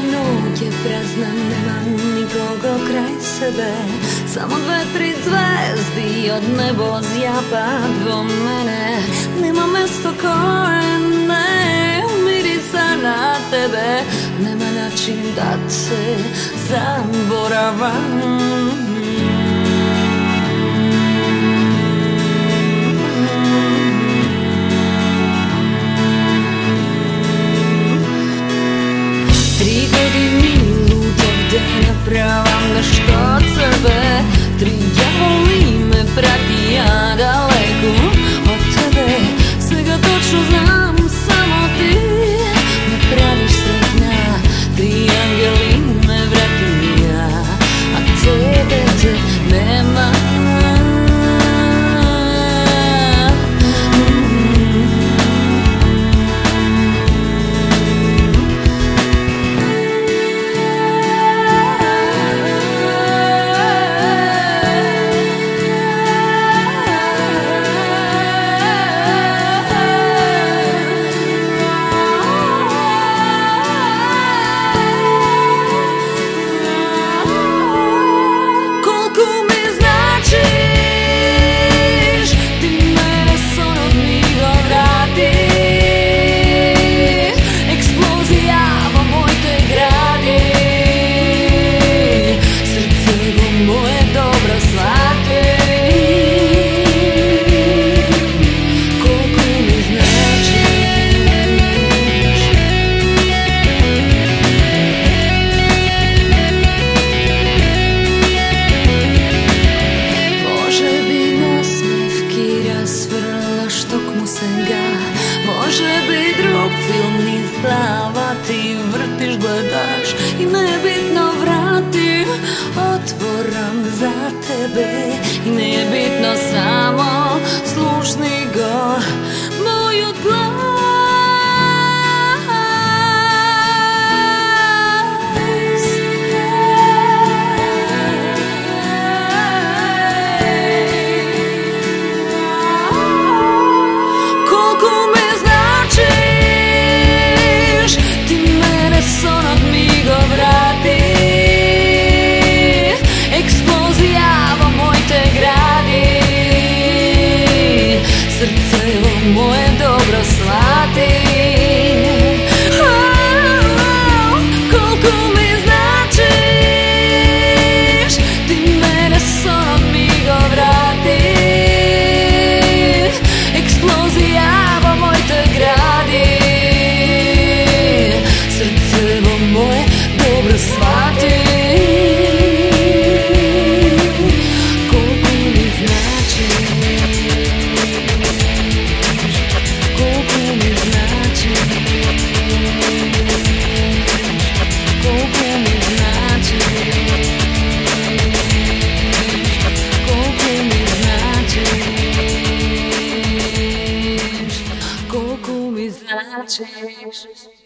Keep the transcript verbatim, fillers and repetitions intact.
noć je prazna, nema nikogo kraj sebe. Samo dve, tri zvezdi od nebo zjapa do mene. Nema mesto koje ne umirisa na tebe. Nema način da te zaboravam. Tri godini lutog dana pravam nešto od sebe. Tri djavoli me prati, ja daleko od tebe. Svega točno znam, samo ti me praviš sretna. Tri angeli me vrati, ja, a tebe te nema. Može bi drug film niz glava, ti vrtiš, gledaš i nebitno vrati. Otvoram za tebe i nebitno, samo slušni go moju glas. Moje dobro shvati, oh, koliko mi značiš. Ti mene s onog miga vrati. Eksplozija vo moj te gradi. Srce vo moje dobro shvati. Koliko mi značiš.